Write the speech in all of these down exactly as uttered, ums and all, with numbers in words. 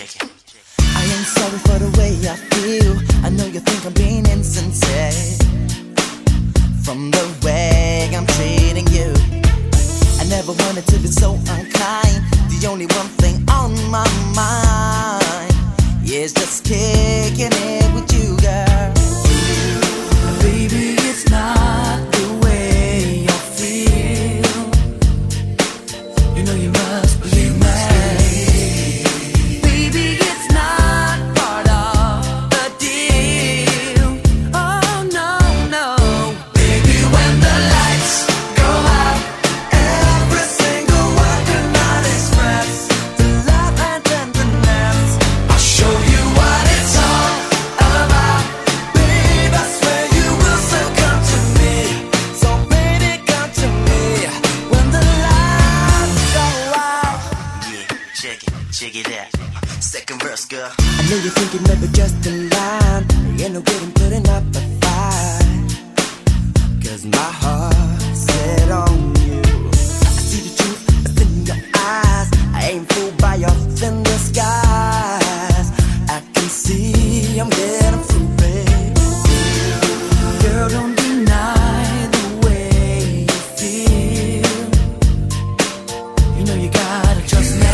check it. I ain't sorry for the way I feel. I know you think I'm being insincere from the way I'm treating you. I never wanted to be so unkind. The only one thing on my mind is just kicking it with you, girl. Baby, it's not the way I feel. You know you must believe me. Baby, it's not part of the deal. Oh, no, no. Baby, when the lights go out, every single word could not express the love and tenderness. I'll show you what it's all about. Babe, I swear you will still come to me. So baby, come to me when the lights go out. Yeah, check it, check it out. Second verse, girl. I know you're thinking maybe just a line. Ain't no good in putting up a fight, 'cause my heart's set on you. I see the truth that's in your eyes. I ain't fooled by your thin disguise. I can see I'm getting through, babe. Girl, don't deny the way you feel. You know you gotta trust me.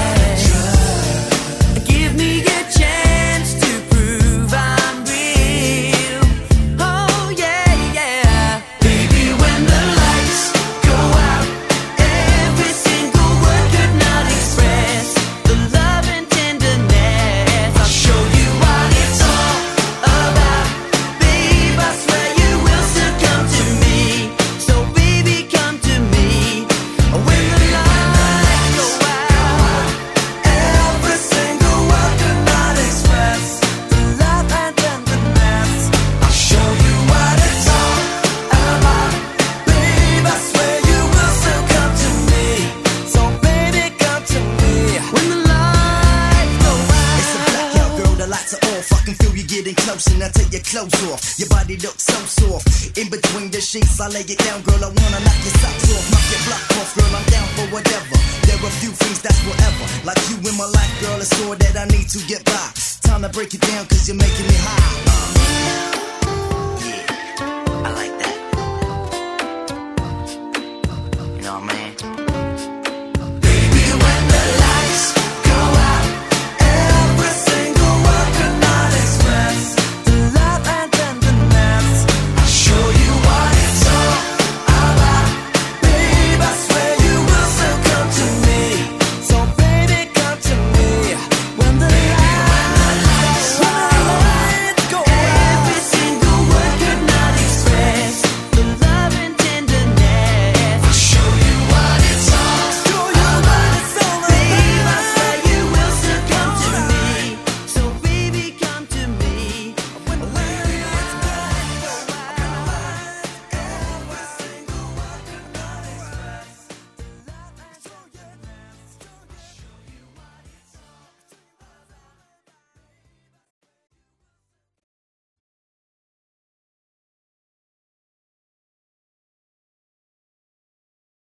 Give me a chance to prove I'm real. Oh yeah, yeah. Baby, when the lights go out, every single word could not express the love and tenderness. I'll show you what it's all about. Babe, I swear you will still come to me. So baby, come to me when the lights go out. Every single word could not express the love and tenderness. I'll show you what it's all about. Babe, I swear you will still come to me. So baby, come to me when the lights go out. It's a blackout, girl, the lights are off. I can feel you getting close and I take your clothes off. Your body looks so soft. In between the sheets, I lay it down, girl. I wanna knock your socks off, knock your block off, girl. I'm down for whatever. There are few things that's forever. Like you in my life, girl, it's all that I need to get by. Time to break it down, 'cause you're making me high. Yeah, I like that.